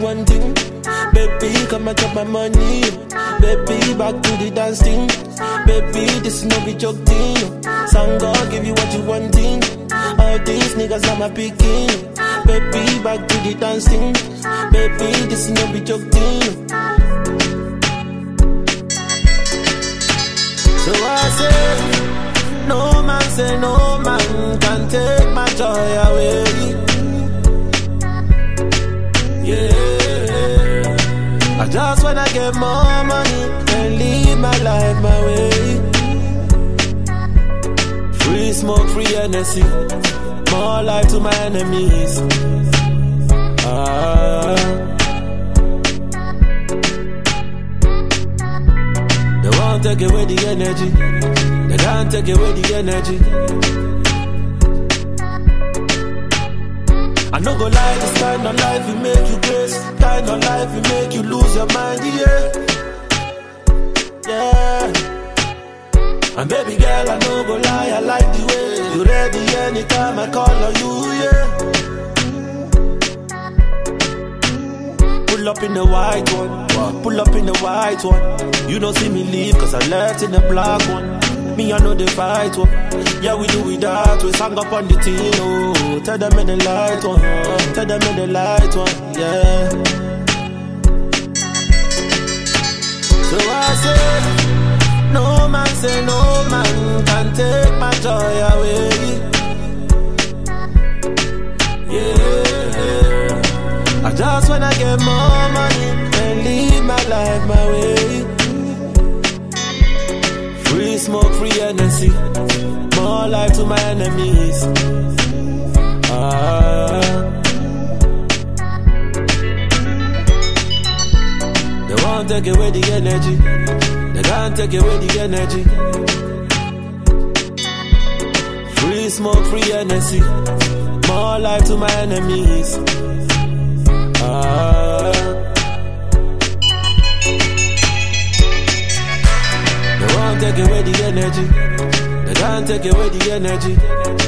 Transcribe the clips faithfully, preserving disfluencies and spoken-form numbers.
want thing. Baby, come and chop my money. Baby, back to the dance thing. Baby, this is no be joke thing. Some God give you what you want thing. All these niggas are my picking. Baby, back to the dance thing. Baby, this is no be joke thing. So I say, no man say no man can take my joy away. Yeah, I just wanna get more money and live my life my way. Free smoke, free energy, more life to my enemies. Ah, they won't take away the energy. They can't take away the energy. I no go lie, this kind of life will make you grace. Kind of life will make you lose your mind, yeah. Yeah. And baby girl, I no go lie, I like the way you ready anytime I call on you, yeah. Pull up in the white one, pull up in the white one. You don't see me leave cause I left in the black one. Me, I know they fight one. Yeah, we do it that way. Sang up on the team, oh. Tell them in the light one. Tell them in the light one, yeah. So I say, no man say no man can take my joy away. Yeah, I just wanna get more money and live my life my way. Free smoke, free energy, more life to my enemies. Ah, they won't take away the energy. They can't take away the energy. Free smoke, free energy, more life to my enemies. Ah, they won't take away the energy. They can't take away the energy.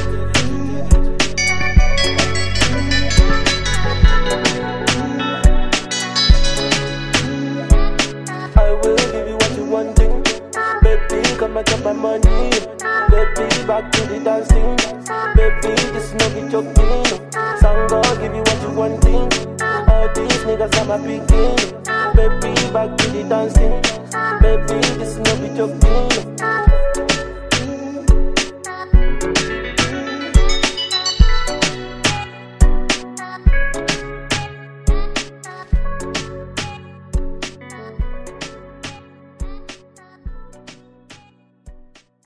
I will give you what you want, baby. Come and get my money, baby. Back to the dancing, baby. This is no be joking. Sound God give you what you want, all these niggas are my picking. Baby, back to the dancing, baby. This is no be joking.